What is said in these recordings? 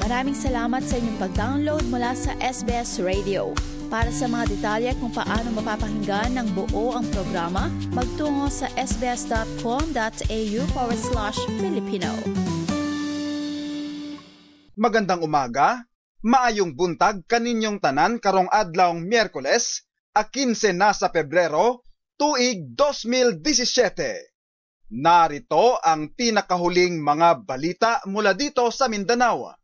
Maraming salamat sa inyong pag-download mula sa SBS Radio. Para sa mga detalye kung paano mapapakinggan ng buo ang programa, magtungo sa sbs.com.au/Filipino. Magandang umaga, maayong buntag kaninyong tanan karong adlawng Miyerkules, 15 na sa Pebrero, tuig 2017. Narito ang pinakahuling mga balita mula dito sa Mindanao.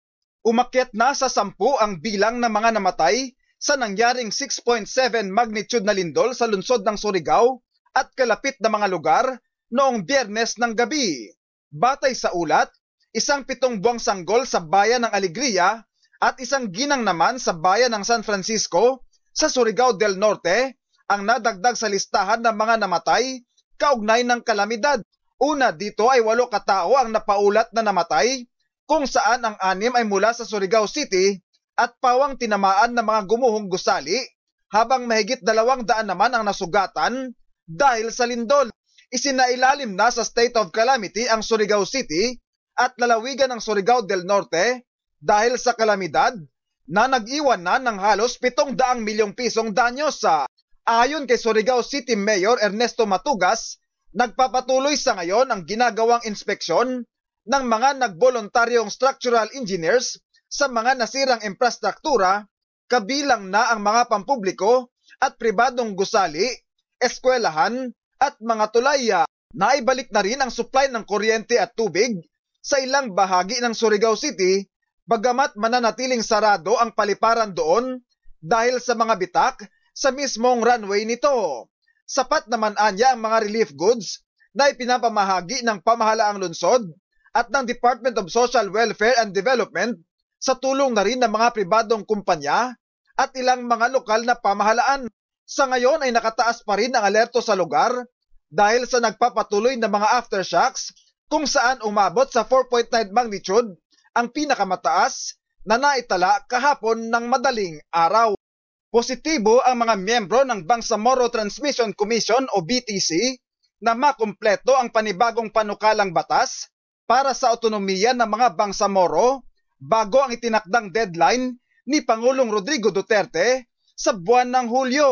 Umakyat na sa 10 ang bilang ng mga namatay sa nangyaring 6.7 magnitude na lindol sa lungsod ng Surigao at kalapit na mga lugar noong Biyernes ng gabi. Batay sa ulat, isang 7 buwang sanggol sa bayan ng Alegria at isang ginang naman sa bayan ng San Francisco sa Surigao del Norte ang nadagdag sa listahan ng mga namatay kaugnay ng kalamidad. Una dito ay 8 katao ang napaulat na namatay, kung saan ang 6 ay mula sa Surigao City at pawang tinamaan ng mga gumuhong gusali, habang mahigit 200 naman ang nasugatan dahil sa lindol. Isinailalim na sa state of calamity ang Surigao City at lalawigan ng Surigao del Norte dahil sa kalamidad na nag-iwan na ng halos 700 milyong pisong danyos. Ayon kay Surigao City Mayor Ernesto Matugas, nagpapatuloy sa ngayon ang ginagawang inspeksyon ng mga nagboluntaryong structural engineers sa mga nasirang infrastruktura, kabilang na ang mga pampubliko at pribadong gusali, eskwelahan at mga tulay. Naibalik na rin ang supply ng kuryente at tubig sa ilang bahagi ng Surigao City, bagamat mananatiling sarado ang paliparan doon dahil sa mga bitak sa mismong runway nito. Sapat naman anya ang mga relief goods na ipinapamahagi ng pamahalaang lungsod at ng Department of Social Welfare and Development sa tulong na rin ng mga pribadong kumpanya at ilang mga lokal na pamahalaan. Sa ngayon ay nakataas pa rin ang alerto sa lugar dahil sa nagpapatuloy na mga aftershocks, kung saan umabot sa 4.9 magnitude ang pinakamataas na naitala kahapon ng madaling araw. Positibo ang mga miyembro ng Bangsamoro Transmission Commission o BTC na makumpleto ang panibagong panukalang batas para sa autonomiya ng mga Bangsamoro bago ang itinakdang deadline ni Pangulong Rodrigo Duterte sa buwan ng Hulyo.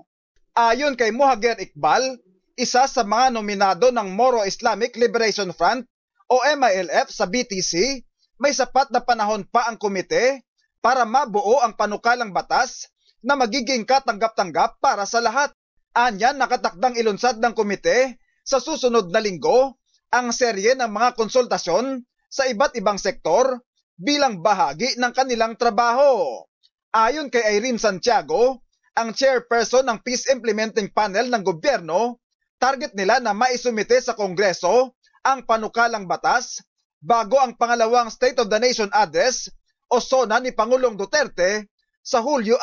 Ayon kay Mohager Iqbal, isa sa mga nominado ng Moro Islamic Liberation Front o MILF sa BTC, may sapat na panahon pa ang komite para mabuo ang panukalang batas na magiging katanggap-tanggap para sa lahat. Anya, nakatakdang ilunsad ng komite sa susunod na linggo ang serye ng mga konsultasyon sa iba't ibang sektor bilang bahagi ng kanilang trabaho. Ayon kay Irene Santiago, ang chairperson ng Peace Implementing Panel ng gobyerno, target nila na maisumite sa Kongreso ang panukalang batas bago ang pangalawang State of the Nation Address o SONA ni Pangulong Duterte sa Hulyo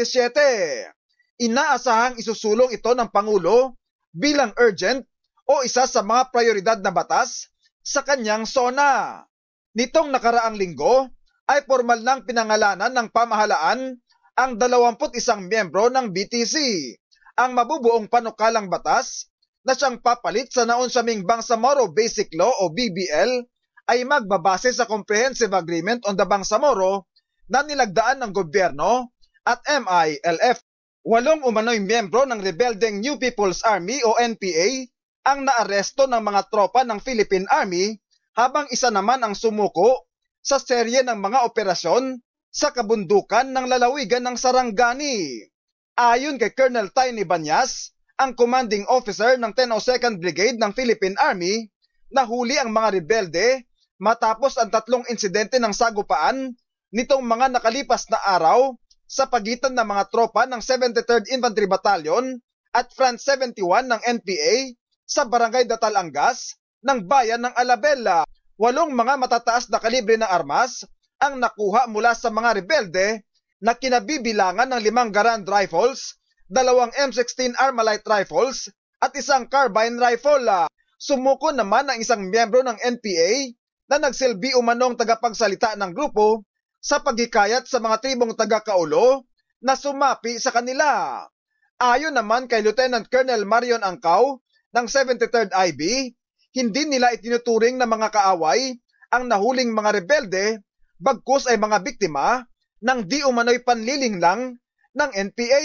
27. Inaasahang isusulong ito ng Pangulo bilang urgent o isa sa mga prioridad na batas sa kanyang SONA. Nitong nakaraang linggo ay formal nang pinangalanan ng pamahalaan ang 21 miyembro ng BTC. Ang mabubuong panukalang batas na siyang papalit sa naunsaming Bangsamoro Basic Law o BBL ay magbabase sa Comprehensive Agreement on the Bangsamoro na nilagdaan ng gobyerno at MILF. 8 umano'y miyembro ng rebeldeng New People's Army o NPA ang naaresto ng mga tropa ng Philippine Army, habang isa naman ang sumuko sa serye ng mga operasyon sa kabundukan ng lalawigan ng Sarangani. Ayon kay Colonel Tiny Banyas, ang commanding officer ng 1002nd Brigade ng Philippine Army, nahuli ang mga rebelde matapos ang 3 insidente ng sagupaan nitong mga nakalipas na araw sa pagitan ng mga tropa ng 73rd Infantry Battalion at Front 71 ng NPA sa Barangay Datalangas ng bayan ng Alabella. 8 mga matataas na kalibre ng armas ang nakuha mula sa mga rebelde na kinabibilangan ng 5 Garand rifles, 2 M16 Armalite rifles at 1 carbine rifle. Sumuko naman ang isang miyembro ng NPA na nagsilbi umanong tagapagsalita ng grupo sa paghikayat sa mga tribong taga-Kaulo na sumapi sa kanila. Ayon naman kay Lieutenant Colonel Marion Angkaw ng 73rd IB, hindi nila itinuturing na mga kaaway ang nahuling mga rebelde bagkus ay mga biktima ng di umano'y panlilinglang ng NPA.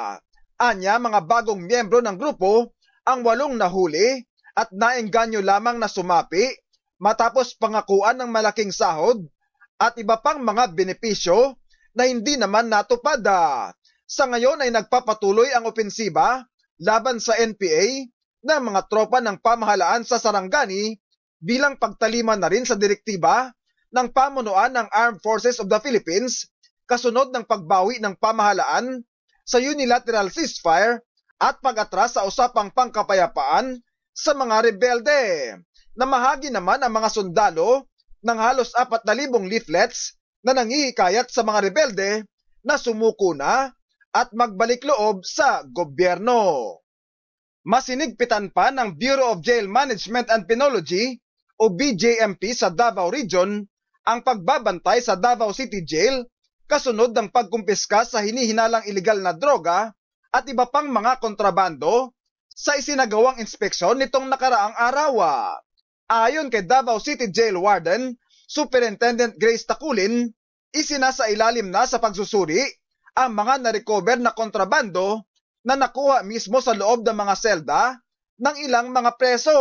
Anya, mga bagong miyembro ng grupo ang 8 nahuli at naengganyo lamang na sumapi matapos pangakuan ng malaking sahod at iba pang mga benepisyo na hindi naman natupad. Sa ngayon ay nagpapatuloy ang opensiba laban sa NPA ng mga tropa ng pamahalaan sa Sarangani bilang pagtalima na rin sa direktiba ng pamunuan ng Armed Forces of the Philippines kasunod ng pagbawi ng pamahalaan sa unilateral ceasefire at pag-atras sa usapang pangkapayapaan sa mga rebelde. Namahagi naman ang mga sundalo ng halos 4,000 leaflets na nanghihikayat sa mga rebelde na sumuko na at magbalik loob sa gobyerno. Masinigpitan pa ng Bureau of Jail Management and Penology o BJMP sa Davao Region ang pagbabantay sa Davao City Jail kasunod ng pagkumpiska sa hinihinalang ilegal na droga at iba pang mga kontrabando sa isinagawang inspeksyon nitong nakaraang araw. Ayon kay Davao City Jail Warden Superintendent Grace Takulin, isinasailalim na sa pagsusuri ang mga na-recover na kontrabando na nakuha mismo sa loob ng mga selda ng ilang mga preso.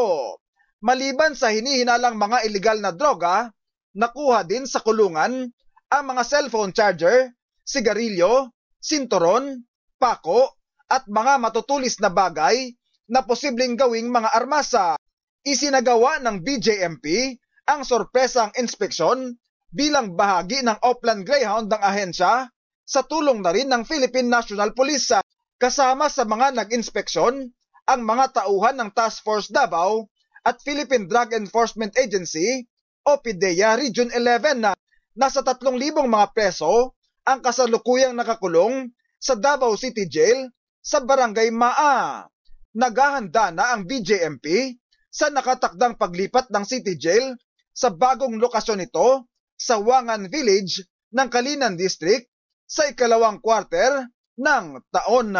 Maliban sa hinihinalang mga ilegal na droga, nakuha din sa kulungan ang mga cellphone charger, sigarilyo, sinturon, pako at mga matutulis na bagay na posibleng gawing mga armasa. Isinagawa ng BJMP ang sorpresang inspeksyon bilang bahagi ng Oplan Greyhound ng ahensya sa tulong na rin ng Philippine National Police. Kasama sa mga nag-inspeksyon ang mga tauhan ng Task Force Davao at Philippine Drug Enforcement Agency o PDEA Region 11 na nasa 3,000 mga preso ang kasalukuyang nakakulong sa Davao City Jail sa Barangay Maa. Naghahanda na ang BJMP sa nakatakdang paglipat ng City Jail sa bagong lokasyon nito sa Wangan Village ng Kalinan District sa ikalawang quarter ng taon.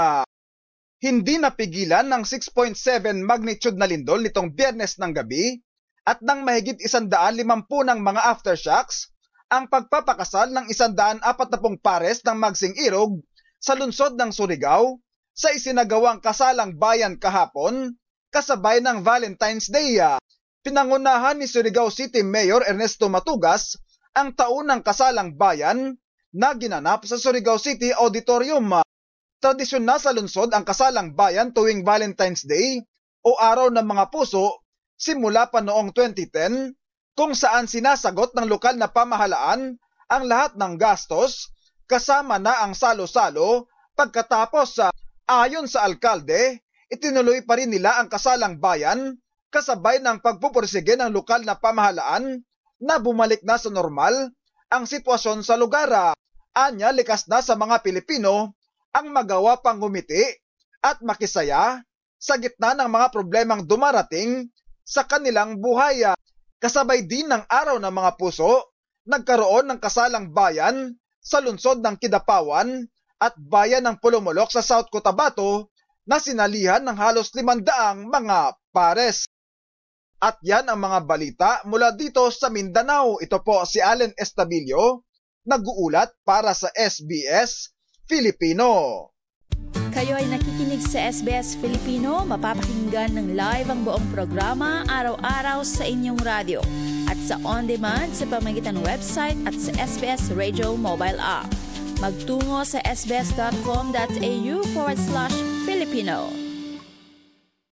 Hindi napigilan ng 6.7 magnitude na lindol nitong Biyernes ng gabi at ng mahigit 150 ng mga aftershocks ang pagpapakasal ng 140 pares ng Magsing Irog sa lungsod ng Surigao sa isinagawang kasalang bayan kahapon kasabay ng Valentine's Day. Pinangunahan ni Surigao City Mayor Ernesto Matugas ang taunang kasalang bayan na ginanap sa Surigao City Auditorium. Tradisyon na sa lungsod ang kasalang bayan tuwing Valentine's Day o Araw ng Mga Puso simula pa noong 2010 kung saan sinasagot ng lokal na pamahalaan ang lahat ng gastos kasama na ang salo-salo. Pagkatapos, ayon sa alkalde, itinuloy pa rin nila ang kasalang bayan kasabay ng pagpupursige ng lokal na pamahalaan na bumalik na sa normal ang sitwasyon sa lugar. Anya, likas na sa mga Pilipino ang magawa pang ngumiti at makisaya sa gitna ng mga problemang dumarating sa kanilang buhay. Kasabay din ng Araw ng Mga Puso, nagkaroon ng kasalang bayan sa lungsod ng Kidapawan at bayan ng Pulumulok sa South Cotabato na sinalihan ng halos 500 mga pares. At yan ang mga balita mula dito sa Mindanao. Ito po si Allen Estabilio, nag-uulat para sa SBS Filipino. Kayo ay nakikinig sa SBS Filipino, mapapakinggan ng live ang buong programa araw-araw sa inyong radyo at sa on-demand sa pamamagitan ng website at sa SBS Radio mobile app. Magtungo sa sbs.com.au/Filipino.